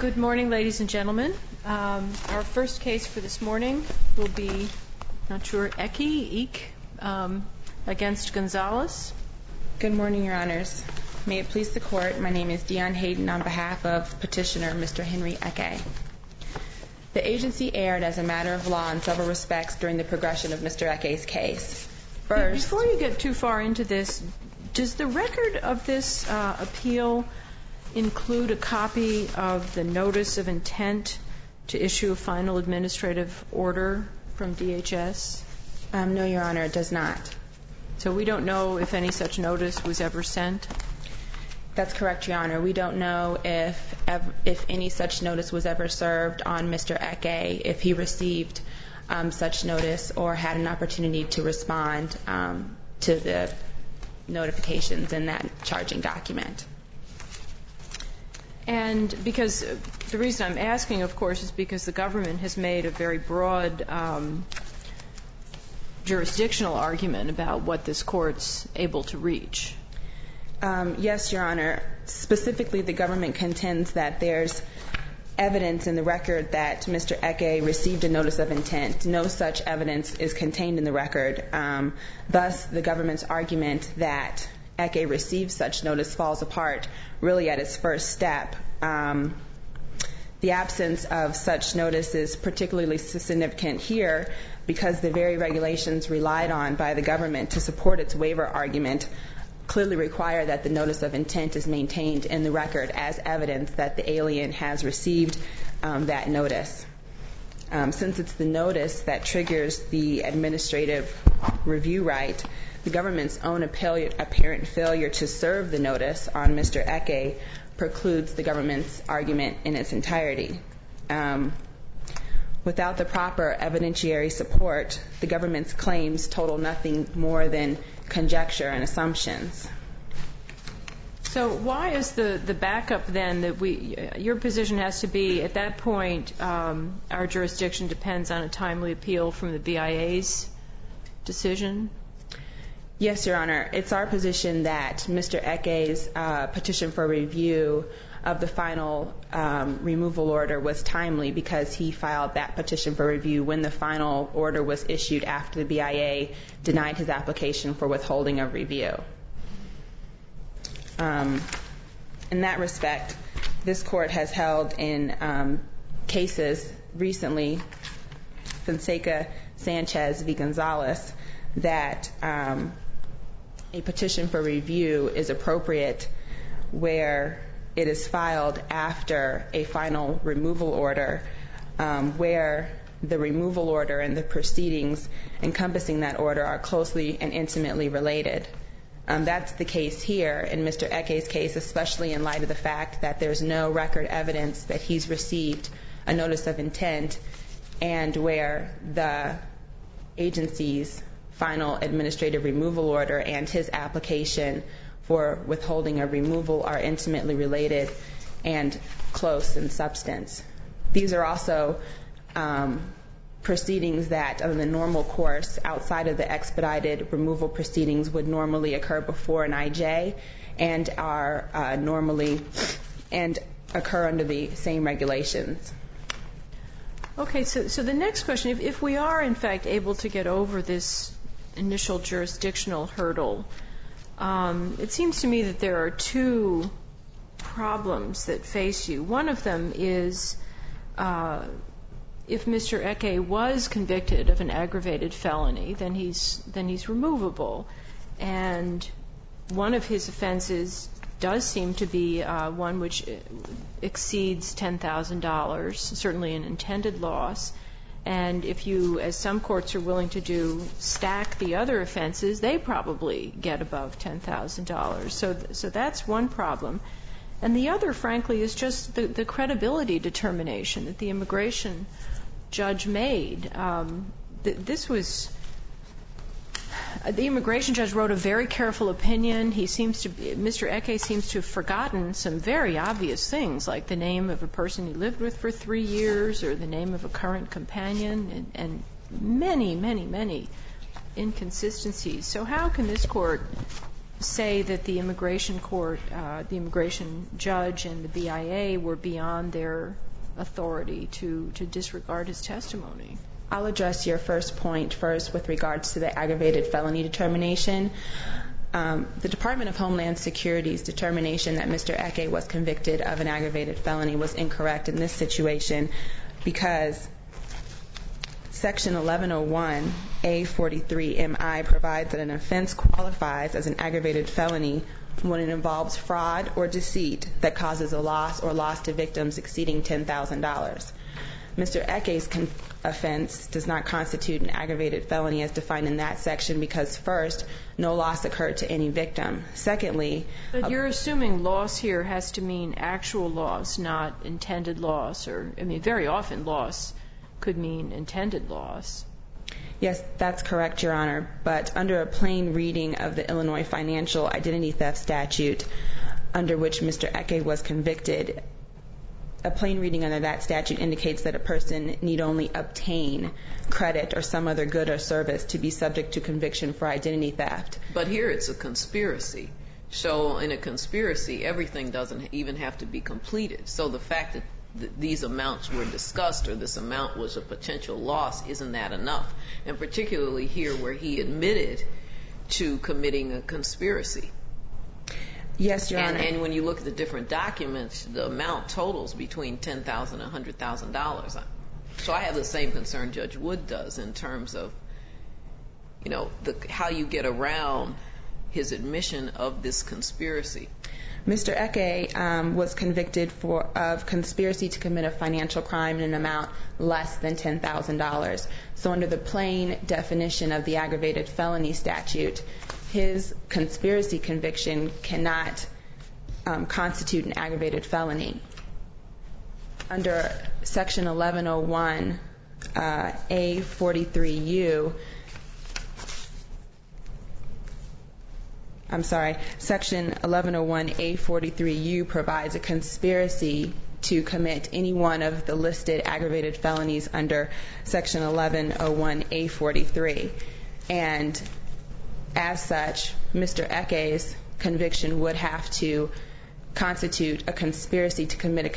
Good morning, ladies and gentlemen. Our first case for this morning will be, Eck against Gonzalez. Good morning, Your Honors. May it please the Court, my name is Dion Hayden on behalf of Petitioner Mr. Henry Eck. The agency erred as a matter of law in several respects during the progression of Mr. Eck's case. First, before you get too far into this, does the record of this appeal include a copy of the notice of intent to issue a final administrative order from DHS? No, Your Honor, it does not. So we don't know if any such notice was ever sent? That's correct, Your Honor. We don't know if any such notice was ever served on Mr. Eck, if he received such notice or had an opportunity to respond to the notifications in that charging document. And because the reason I'm asking, of course, is because the government has made a very broad jurisdictional argument about what this court's able to reach. Yes, Your Honor. Specifically, the government contends that there's evidence in the record that Mr. Eck received a notice of intent. No such evidence is contained in the record. Thus, the government's argument that Eck received such notice falls apart really at its first step. The absence of such notice is particularly significant here because the very regulations relied on by the government to support its waiver argument clearly require that the notice of intent is maintained in the record as evidence that the alien has received that notice. Since it's the notice that triggers the administrative review right, the government's own apparent failure to serve the notice on Mr. Eck precludes the government's argument in its entirety. Without the proper evidentiary support, the government's claims total nothing more than conjecture and assumptions. So why is the backup then that your position has to be at that point our jurisdiction depends on a timely appeal from the BIA's decision? Yes, Your Honor. It's our position that Mr. Eck's petition for review of the final removal order was timely because he filed that petition for review when the final order was issued after the BIA denied his application for withholding of review. In that respect, this court has held in cases recently, Fonseca, Sanchez v. Gonzalez, that a petition for review is appropriate where it is filed after a final removal order, where the removal order and the proceedings encompassing that order are closely and intimately related. That's the case here in Mr. Eck's case, especially in light of the fact that there's no record evidence that he's received a notice of intent and where the agency's final administrative removal order and his application for withholding of removal are intimately related and close in substance. These are also proceedings that in the normal course outside of the expedited removal proceedings would normally occur before an IJ and are normally and occur under the same regulations. Okay, so the next question, if we are in fact able to get over this initial jurisdictional hurdle, it seems to me that there are two problems that face you. One of them is if Mr. Eck was convicted of an aggravated felony, then he's removable. And one of his offenses does seem to be one which exceeds $10,000, certainly an intended loss. And if you, as some courts are willing to do, stack the other offenses, they probably get above $10,000. So that's one problem. And the other, frankly, is just the credibility determination that the immigration judge made. The immigration judge wrote a very careful opinion. Mr. Eck seems to have forgotten some very obvious things, like the name of a person he lived with for 3 years or the name of a current companion, and many, many, many inconsistencies. So how can this court say that the immigration court, the immigration judge and the BIA were beyond their authority to disregard his testimony? I'll address your first point first with regards to the aggravated felony determination. The Department of Homeland Security's determination that Mr. Eke was convicted of an aggravated felony was incorrect in this situation because Section 1101A43MI provides that an offense qualifies as an aggravated felony when it involves fraud or deceit that causes a loss or loss to victims exceeding $10,000. Mr. Eke's offense does not constitute an aggravated felony as defined in that section because, first, no loss occurred to any victim. Secondly, but you're assuming loss here has to mean actual loss, not intended loss, or, I mean, very often loss could mean intended loss. Yes, that's correct, Your Honor. But under a plain reading of the Illinois Financial Identity Theft Statute, under which Mr. Eke was convicted, a plain reading under that statute indicates that a person need only obtain credit or some other good or service to be subject to conviction for identity theft. But here it's a conspiracy. So in a conspiracy, everything doesn't even have to be completed. So the fact that these amounts were discussed or this amount was a potential loss, isn't that enough? And particularly here where he admitted to committing a conspiracy. Yes, Your Honor. And when you look at the different documents, the amount totals between $10,000 and $100,000. So I have the same concern Judge Wood does in terms of, you know, how you get around his admission of this conspiracy. Mr. Eke was convicted of conspiracy to commit a financial crime in an amount less than $10,000. So under the plain definition of the aggravated felony statute, his conspiracy conviction cannot constitute an aggravated felony. Under Section 1101 A43U, Section 1101 A43U provides a conspiracy to commit any one of the listed aggravated felonies under Section 1101 A43. And as such, Mr. Eke's conviction would have to constitute a conspiracy to commit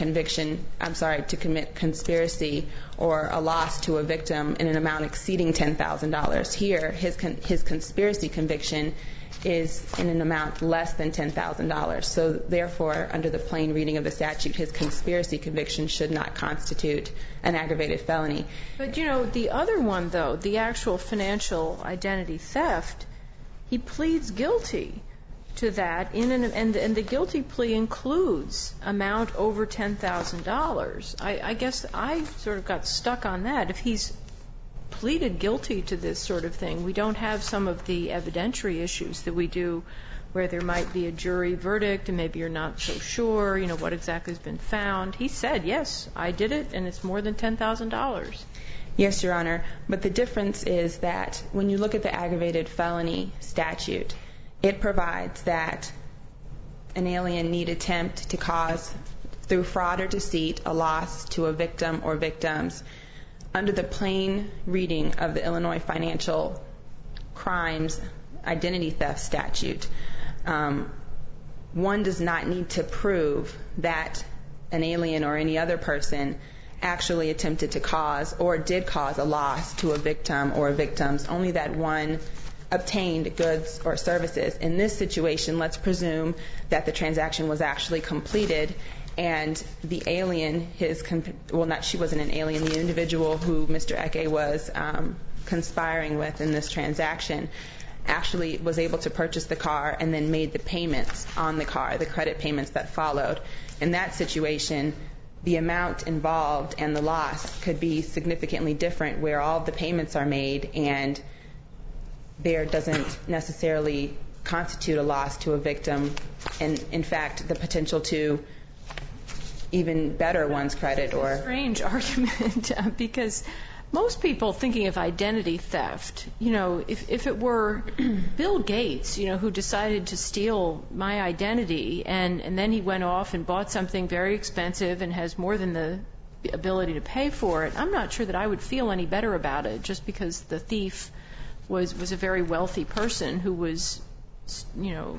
conspiracy or a loss to a victim in an amount exceeding $10,000. Here, his conspiracy conviction is in an amount less than $10,000. So therefore, under the plain reading of the statute, his conspiracy conviction should not constitute an aggravated felony. But, you know, the other one, though, the actual financial identity theft, he pleads guilty to that, and the guilty plea includes amount over $10,000. I guess I sort of got stuck on that. If he's pleaded guilty to this sort of thing, we don't have some of the evidentiary issues that we do where there might be a jury verdict and maybe you're not so sure, you know, what exactly has been found. He said, yes, I did it, and it's more than $10,000. Yes, Your Honor. But the difference is that when you look at the aggravated felony statute, it provides that an alien need attempt to cause, through fraud or deceit, a loss to a victim or victims. Under the plain reading of the Illinois Financial Crimes Identity Theft Statute, one does not need to prove that an alien or any other person actually attempted to cause or did cause a loss to a victim or victims, only that one obtained goods or services. In this situation, let's presume that the transaction was actually completed and the alien, she wasn't an alien, the individual who Mr. Eke was conspiring with in this transaction actually was able to purchase the car and then made the payments on the car, the credit payments that followed. In that situation, the amount involved and the loss could be significantly different, where all of the payments are made and there doesn't necessarily constitute a loss to a victim, and in fact the potential to even better one's credit. Or a strange argument because most people thinking of identity theft, you know, if it were Bill Gates, you know, who decided to steal my identity and then he went off and bought something very expensive and has more than the ability to pay for it, I'm not sure that I would feel any better about it just because the thief was a very wealthy person who was, you know,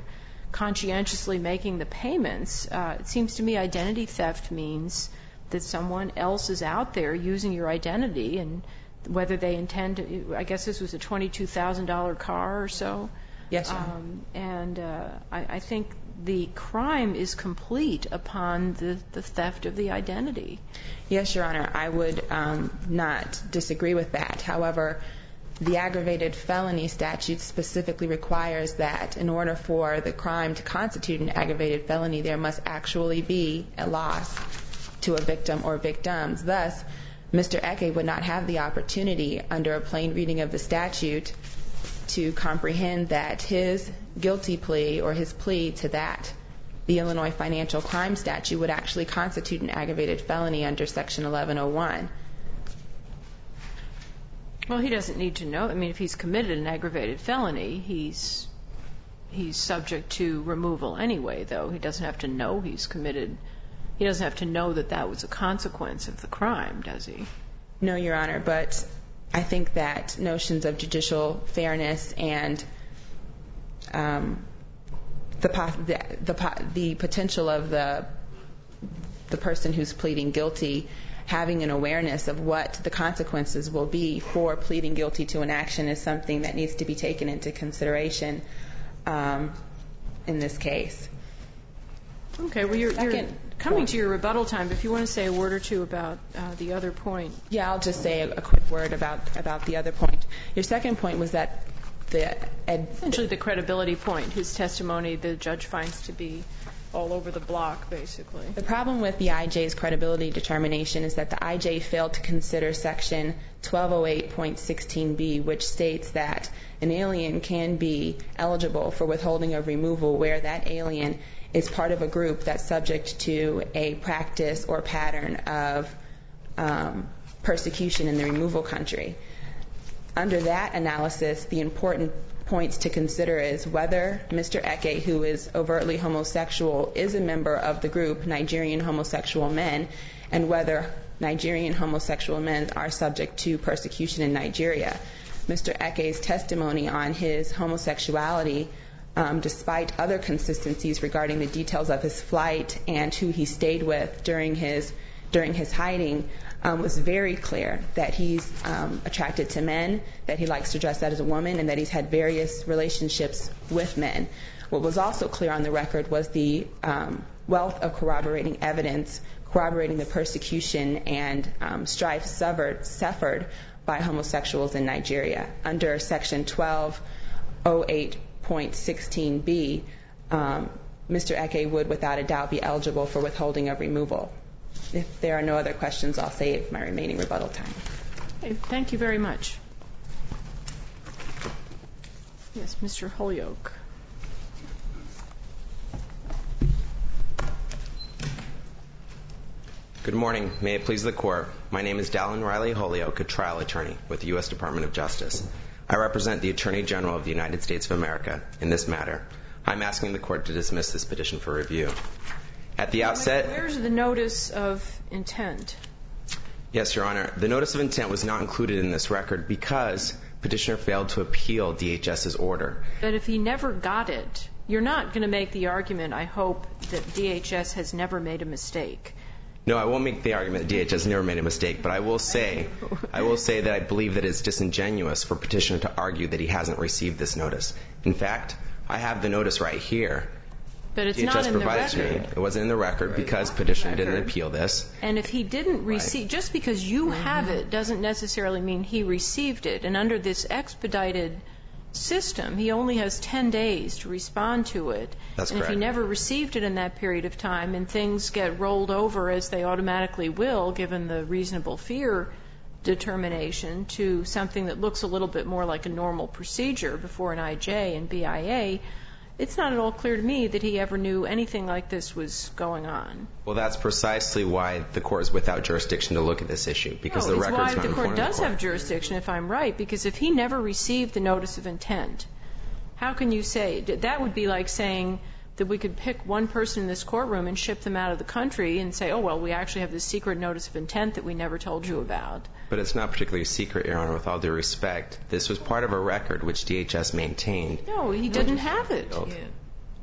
conscientiously making the payments. It seems to me identity theft means that someone else is out there using your identity, and whether they intend to, I guess this was a $22,000 car or so. Yes, Your Honor. I think the crime is complete upon the theft of the identity. Yes, Your Honor. I would not disagree with that. However, the aggravated felony statute specifically requires that in order for the crime to constitute an aggravated felony, there must actually be a loss to a victim or victims. Thus, Mr. Eke would not have the opportunity under a plain reading of the statute to comprehend that his guilty plea or his plea to that, the Illinois Financial Crime Statute, would actually constitute an aggravated felony under Section 1101. Well, he doesn't need to know. I mean, if he's committed an aggravated felony, he's subject to removal anyway, though. He doesn't have to know he's committed. He doesn't have to know that that was a consequence of the crime, does he? No, Your Honor, but I think that notions of judicial fairness and the potential of the person who's pleading guilty having an awareness of what the consequences will be for pleading guilty to an action is something that needs to be taken into consideration in this case. Okay, well, you're coming to your rebuttal time, but if you want to say a word or two about the other point. Yeah, I'll just say a quick word about the other point. Your second point was that essentially the credibility point, his testimony, the judge finds to be all over the block, basically. The problem with the IJ's credibility determination is that the IJ failed to consider Section 1208.16b, which states that an alien can be eligible for withholding of removal where that alien is part of a group that's subject to a practice or pattern of persecution in the removal country. Under that analysis, the important points to consider is whether Mr. Eke, who is overtly homosexual, is a member of the group Nigerian homosexual men, and whether Nigerian homosexual men are subject to persecution in Nigeria. Mr. Eke's testimony on his homosexuality, despite other consistencies regarding the details of his flight and who he stayed with during his hiding, was very clear that he's attracted to men, that he likes to dress as a woman, and that he's had various relationships with men. What was also clear on the record was the wealth of corroborating evidence corroborating the persecution and strife suffered by homosexuals in Nigeria. Under Section 1208.16b, Mr. Eke would without a doubt be eligible for withholding of removal. If there are no other questions, I'll save my remaining rebuttal time. Okay, thank you very much. Yes, Mr. Holyoke. Good morning. May it please the Court. My name is Dallin Riley Holyoke, a trial attorney with the U.S. Department of Justice. I represent the Attorney General of the United States of America in this matter. I'm asking the Court to dismiss this petition for review. At the outset... Where's the notice of intent? Yes, Your Honor. The notice of intent was not included in this record because petitioner failed to appeal DHS's order. But if he never got it, you're not going to make the argument, I hope, that DHS has never made a mistake. No, I won't make the argument that DHS has never made a mistake, but I will say that I believe that it's disingenuous for petitioner to argue that he hasn't received this notice. In fact, I have the notice right here. But it's not in the record. It wasn't in the record because petitioner didn't appeal this. And if he didn't receive, just because you have it doesn't necessarily mean he received it. And under this expedited system, he only has 10 days to respond to it. That's correct. And if he never received it in that period of time and things get rolled over as they automatically will, given the reasonable fear determination, to something that looks a little bit more like a normal procedure before an IJ and BIA, it's not at all clear to me that he ever knew anything like this was going on. Well, that's precisely why the Court is without jurisdiction to look at this issue, because the record's not in front of the Court. The Court does have jurisdiction, if I'm right, because if he never received the notice of intent, how can you say that would be like saying that we could pick one person in this courtroom and ship them out of the country and say, oh, well, we actually have this secret notice of intent that we never told you about. But it's not particularly secret, Your Honor, with all due respect. This was part of a record which DHS maintained. No, he didn't have it.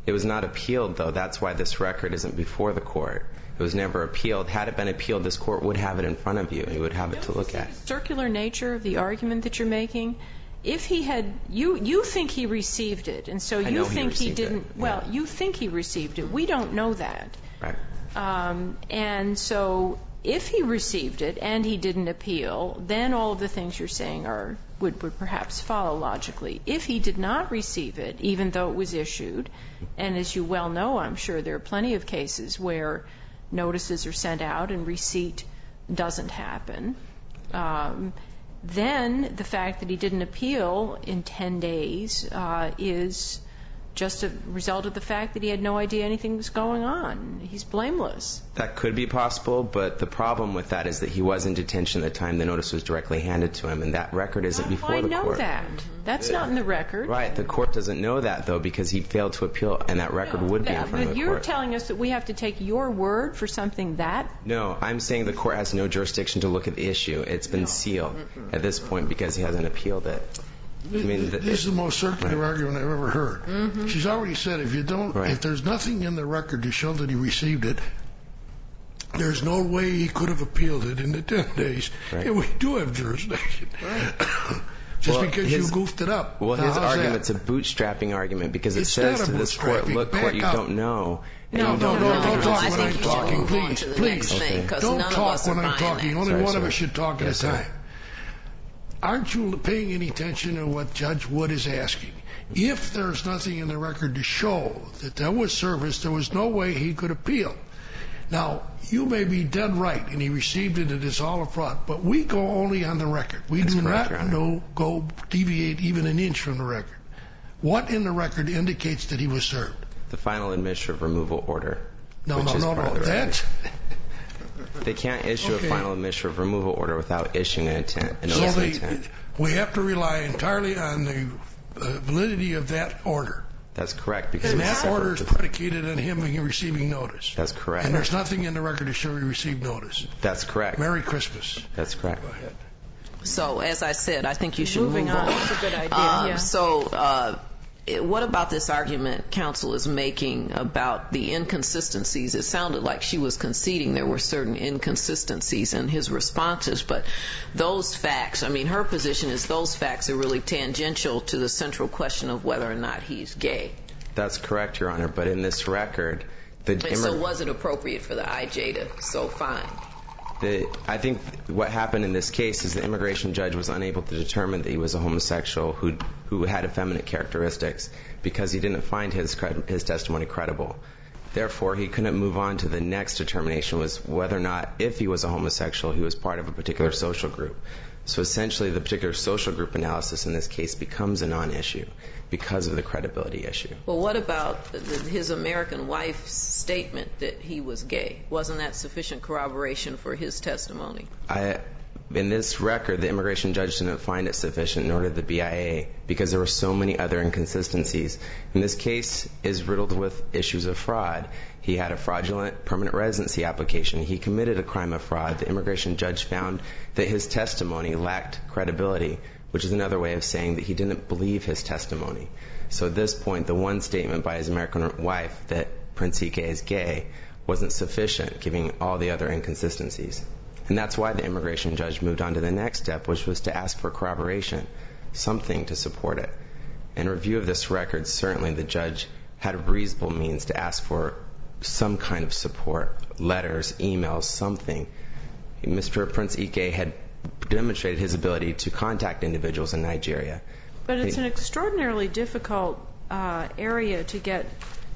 It was not appealed, though. That's why this record isn't before the court. It was never appealed. Had it been appealed, this court would have it in front of you. You would have it to look at. The circular nature of the argument that you're making, if he had, you think he received it, and so you think he didn't. Well, you think he received it. We don't know that. Right. And so if he received it and he didn't appeal, then all of the things you're saying would perhaps follow logically. If he did not receive it, even though it was issued, and as you well know, I'm sure there are plenty of cases where notices are sent out and receipt doesn't happen, then the fact that he didn't appeal in 10 days is just a result of the fact that he had no idea anything was going on. He's blameless. That could be possible, but the problem with that is that he was in detention at the time the notice was directly handed to him, and that record isn't before the court. I know that. That's not in the record. Right. The court doesn't know that, though, because he failed to appeal, and that record would be in front of the court. But you're telling us that we have to take your word for something that? No, I'm saying the court has no jurisdiction to look at the issue. It's been sealed at this point because he hasn't appealed it. This is the most circular argument I've ever heard. Mm-hmm. She's already said if there's nothing in the record to show that he received it, there's no way he could have appealed it in the 10 days. Right. And we do have jurisdiction. Right. Just because you goofed it up. Well, his argument's a bootstrapping argument because it says to this court, look, court, you don't know. No, don't talk when I'm talking, please. Okay. Don't talk when I'm talking. Only one of us should talk at a time. Aren't you paying any attention to what Judge Wood is asking? If there's nothing in the record to show that there was service, there was no way he could appeal. Now, you may be dead right, and he received it, and it's all a fraud, but we go only on the record. We do not go deviate even an inch from the record. What in the record indicates that he was served? The final administrative removal order. No. That's... They can't issue a final administrative removal order without issuing an intent. We have to rely entirely on the validity of that order. That's correct. And that order is predicated on him receiving notice. That's correct. And there's nothing in the record to show he received notice. That's correct. Merry Christmas. That's correct. Go ahead. So, as I said, I think you should move on. That's a good idea. So, what about this argument counsel is making about the inconsistencies? It sounded like she was conceding there were certain inconsistencies in his responses, but those facts, I mean, her position is those facts are really tangential to the central question of whether or not he's gay. That's correct, Your Honor, but in this record... so was it appropriate for the IJ to so find? I think what happened in this case is the immigration judge was unable to determine that he was a homosexual who had effeminate characteristics because he didn't find his testimony credible. Therefore, he couldn't move on to the next determination, was whether or not, if he was a homosexual, he was part of a particular social group. So essentially, the particular social group analysis in this case becomes a non-issue because of the credibility issue. Well, what about his American wife's statement that he was gay? Wasn't that sufficient corroboration for his testimony? In this record, the immigration judge didn't find it sufficient, nor did the BIA, because there were so many other inconsistencies. And this case is riddled with issues of fraud. He had a fraudulent permanent residency application. He committed a crime of fraud. The immigration judge found that his testimony lacked credibility, which is another way of saying that he didn't believe his testimony. So at this point, the one statement by his American wife that Prince Ike is gay wasn't sufficient, given all the other inconsistencies. And that's why the immigration judge moved on to the next step, which was to ask for corroboration, something to support it. In review of this record, certainly the judge had a reasonable means to ask for some kind of support, letters, emails, something. Mr. Prince Ike had demonstrated his ability to contact individuals in Nigeria. But it's an extraordinarily difficult area to get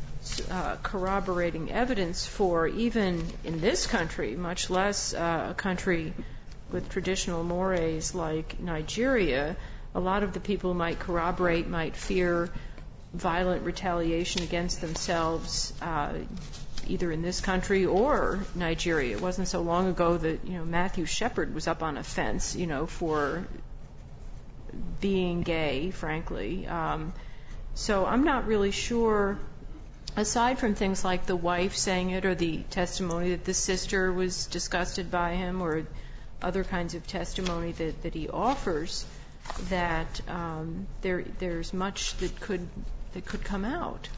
corroborating evidence for, even in this country, much less a country with traditional mores like Nigeria. A lot of the people who might corroborate might fear violent retaliation against themselves, either in this country or Nigeria. It wasn't so long ago that Matthew Shepard was up on a fence, for being gay, frankly. So I'm not really sure, aside from things like the wife saying it or the testimony that the sister was disgusted by him or other kinds of testimony that he offers, that there's much that could come out.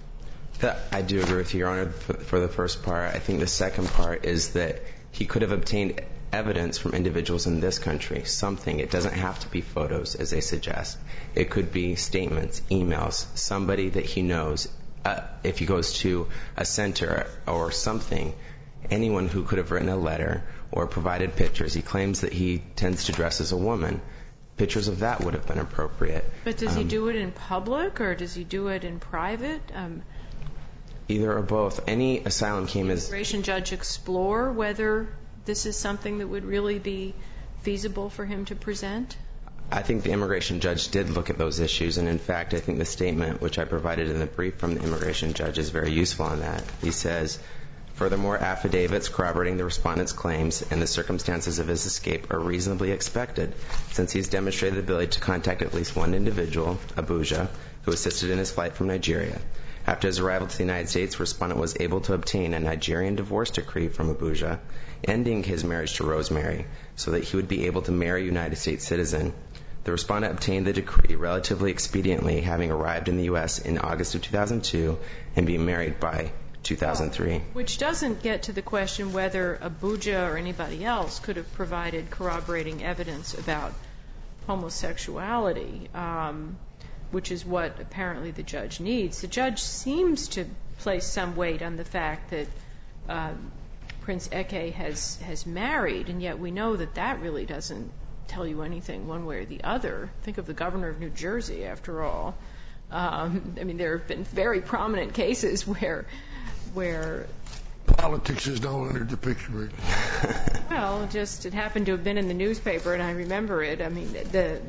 I do agree with you, Your Honor, for the first part. I think the second part is that he could have obtained evidence from individuals in this country, something. It doesn't have to be photos, as they suggest. It could be statements, emails, somebody that he knows. If he goes to a center or something, anyone who could have written a letter or provided pictures. He claims that he tends to dress as a woman. Pictures of that would have been appropriate. But does he do it in public or does he do it in private? Either or both. Any asylum claim is... Immigration judge explore whether this is something that would really be feasible for him to present? I think the immigration judge did look at those issues, and in fact, I think the statement which I provided in the brief from the immigration judge is very useful on that. He says, furthermore, affidavits corroborating the respondent's claims and the circumstances of his escape are reasonably expected, since he's demonstrated the ability to contact at least one individual, Abuja, who assisted in his flight from Nigeria. After his arrival to the United States, the respondent was able to obtain a Nigerian divorce decree from Abuja, ending his marriage to Rosemary, so that he would be able to marry a United States citizen. The respondent obtained the decree relatively expediently, having arrived in the U.S. in August of 2002 and being married by 2003. Which doesn't get to the question whether Abuja or anybody else could have provided corroborating evidence about homosexuality, which is what apparently the judge needs. The judge seems to place some weight on the fact that Prince Eke has married, and yet we know that that really doesn't tell you anything one way or the other. Think of the governor of New Jersey, after all. I mean, there have been very prominent cases where politics has now entered the picture. Well, just it happened to have been in the newspaper, and I remember it. I mean,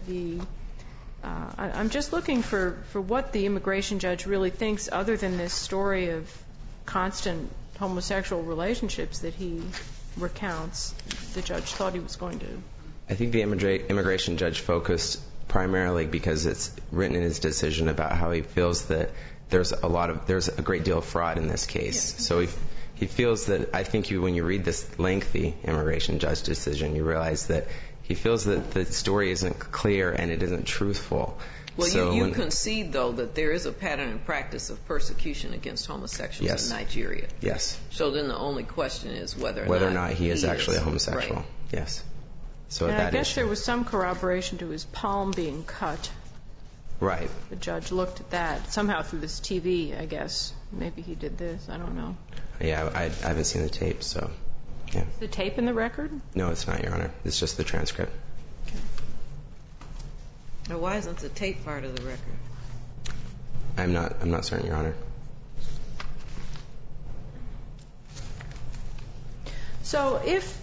I'm just looking for what the immigration judge really thinks, other than this story of constant homosexual relationships that he recounts. The judge thought he was going to. I think the immigration judge focused primarily because it's written in his decision about how he feels that there's a great deal of fraud in this case. Yeah. So he feels that, I think when you read this lengthy immigration judge decision, you realize that he feels that the story isn't clear and it isn't truthful. Well, so you concede, though, that there is a pattern and practice of persecution against homosexuals in Nigeria. Yes. So then the only question is whether or not he is actually a homosexual. Right. Yes. So and I guess there was some corroboration to his palm being cut. Right. The judge looked at that somehow through this TV, I guess. Maybe he did this. I don't know. Yeah, I haven't seen the tape, so yeah. The tape in the record? No, it's not, Your Honor. It's just the transcript. Okay. Now, why isn't the tape part of the record? I'm not certain, Your Honor. So if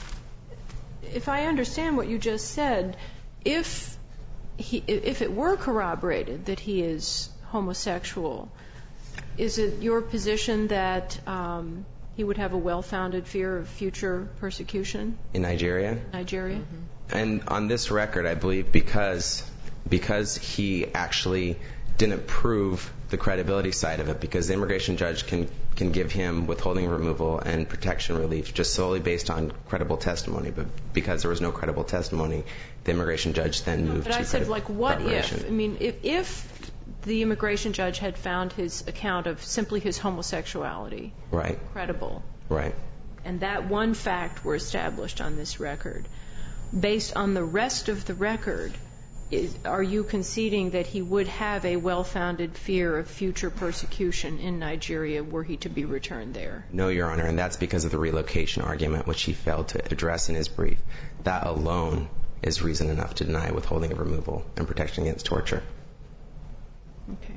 I understand what you just said, if it were corroborated that he is homosexual, is it your position that he would have a well-founded fear of future persecution? In Nigeria? Nigeria. Mm-hmm. And on this record, I believe because he actually didn't prove the credibility side of it, because the immigration judge can give him withholding removal and protection relief just solely based on credible testimony. But because there was no credible testimony, the immigration judge then moved to corroboration. But I said, like, what if? I mean, if the immigration judge had found his account of simply his homosexuality credible, and that one fact were established on this record, based on the rest of the record, are you conceding that he would have a well-founded fear of future persecution in Nigeria were he to be returned there? No, Your Honor, and that's because of the relocation argument, which he failed to address in his brief. That alone is reason enough to deny withholding of removal and protection against torture. Okay.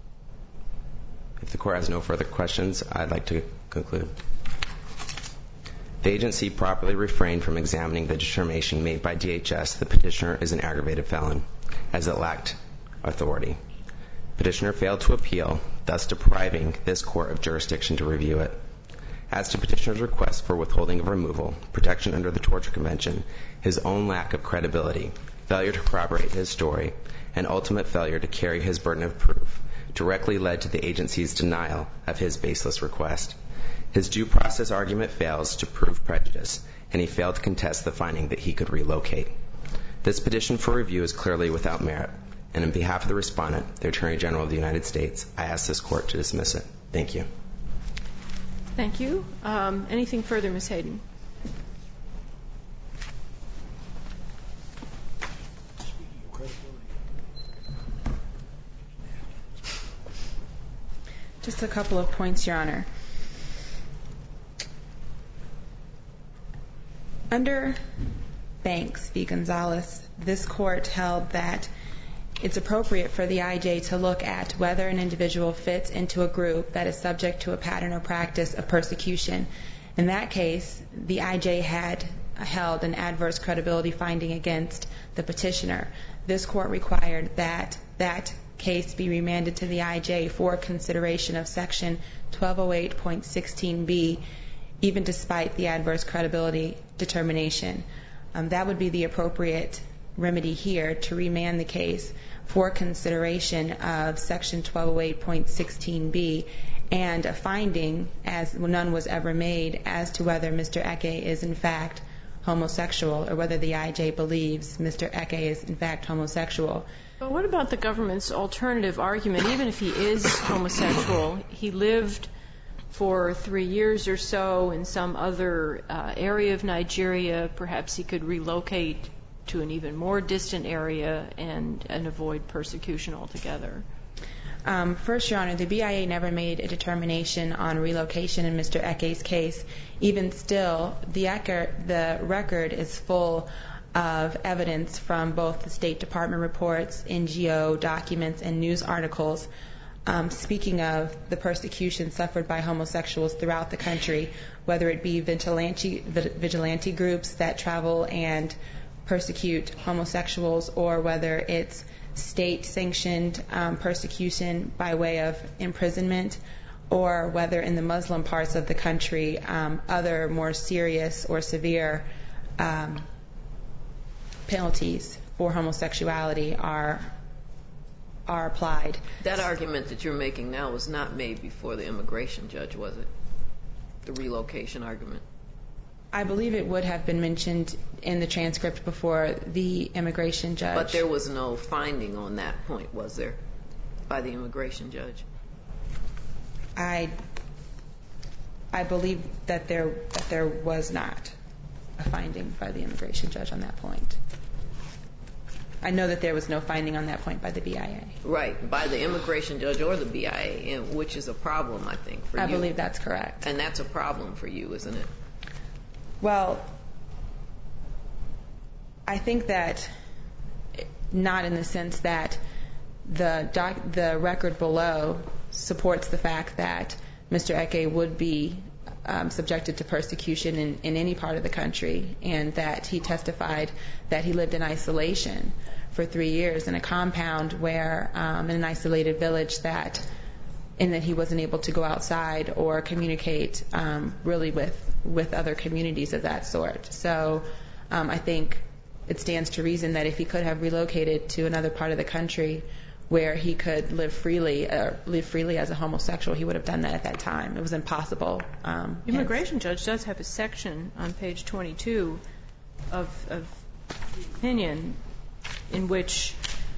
If the Court has no further questions, I'd like to conclude. The agency properly refrained from examining the determination made by DHS that petitioner is an aggravated felon, as it lacked authority. Petitioner failed to appeal, thus depriving this court of jurisdiction to review it. As to petitioner's request for withholding of removal, protection under the Torture Convention, his own lack of credibility, failure to corroborate his story, and ultimate failure to carry his burden of proof directly led to the agency's denial of his baseless request. His due process argument fails to prove prejudice, and he failed to contest the finding that he could relocate. This petition for review is clearly without merit, and on behalf of the respondent, the Attorney General of the United States, I ask this Court to dismiss it. Thank you. Thank you. Anything further, Ms. Hayden? Just a couple of points, Your Honor. Under Banks v. Gonzalez, this court held that it's appropriate for the IJ to look at whether an individual fits into a group that is subject to a pattern or practice of persecution. In that case, the IJ had held an adverse credibility finding against the petitioner. This court required that that case be remanded to the IJ for consideration of Section 1208.16b, even despite the adverse credibility determination. That would be the appropriate remedy here, to remand the case for consideration of Section 1208.16b and a finding, as none was ever made, as to whether Mr. Eke is in fact homosexual or whether the IJ believes Mr. Eke is in fact homosexual. But what about the government's alternative argument? Even if he is homosexual, he lived for 3 years or so in some other area of Nigeria. Perhaps he could relocate to an even more distant area and avoid persecution altogether. First, Your Honor, the BIA never made a determination on relocation in Mr. Eke's case. Even still, the record is full of evidence from both the State Department reports, NGO documents, and news articles speaking of the persecution suffered by homosexuals throughout the country, whether it be vigilante groups that travel and persecute homosexuals, or whether it's state-sanctioned persecution by way of imprisonment, or whether in the Muslim parts of the country other more serious or severe penalties for homosexuality are applied. That argument that you're making now was not made before the immigration judge, was it? The relocation argument? I believe it would have been mentioned in the transcript before the immigration judge. But there was no finding on that point, was there, by the immigration judge? I believe that there was not a finding by the immigration judge on that point. I know that there was no finding on that point by the BIA. Right, by the immigration judge or the BIA, which is a problem, I think, for you. I believe that's correct. And that's a problem for you, isn't it? Well, I think that not in the sense that the record below supports the fact that Mr. Eke would be subjected to persecution in any part of the country, and that he testified that he lived in isolation for 3 years in a compound where, in an isolated village, and that he wasn't able to go outside or communicate really with other communities of that sort. So I think it stands to reason that if he could have relocated to another part of the country where he could live freely as a homosexual, he would have done that at that time. It was impossible. The immigration judge does have a section on page 22 of the opinion in which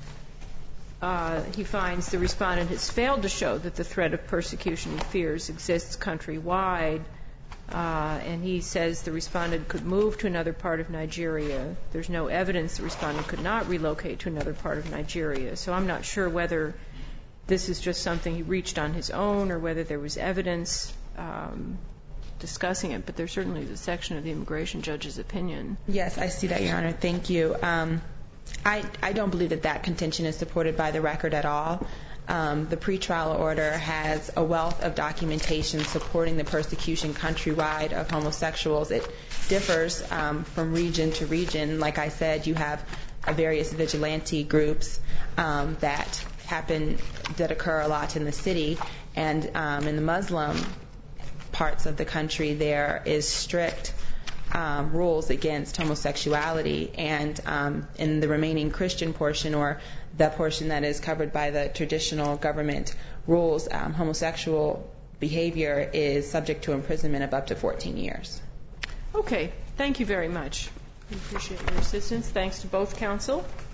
he finds the respondent has failed to show that the threat of persecution he fears exists countrywide, and he says the respondent could move to another part of Nigeria. There's no evidence the respondent could not relocate to another part of Nigeria. So I'm not sure whether this is just something he reached on his own or whether there was evidence discussing it, but there certainly is a section of the immigration judge's opinion. Yes, I see that, Your Honor. Thank you. I don't believe that contention is supported by the record at all. The pretrial order has a wealth of documentation supporting the persecution countrywide of homosexuals. It differs from region to region. Like I said, you have various vigilante groups that occur a lot in the city, and in the Muslim parts of the country there is strict rules against homosexuality, and in the remaining Christian portion, or the portion that is covered by the traditional government rules, homosexual behavior is subject to imprisonment of up to 14 years. Okay. Thank you very much. We appreciate your assistance. Thanks to both counsel.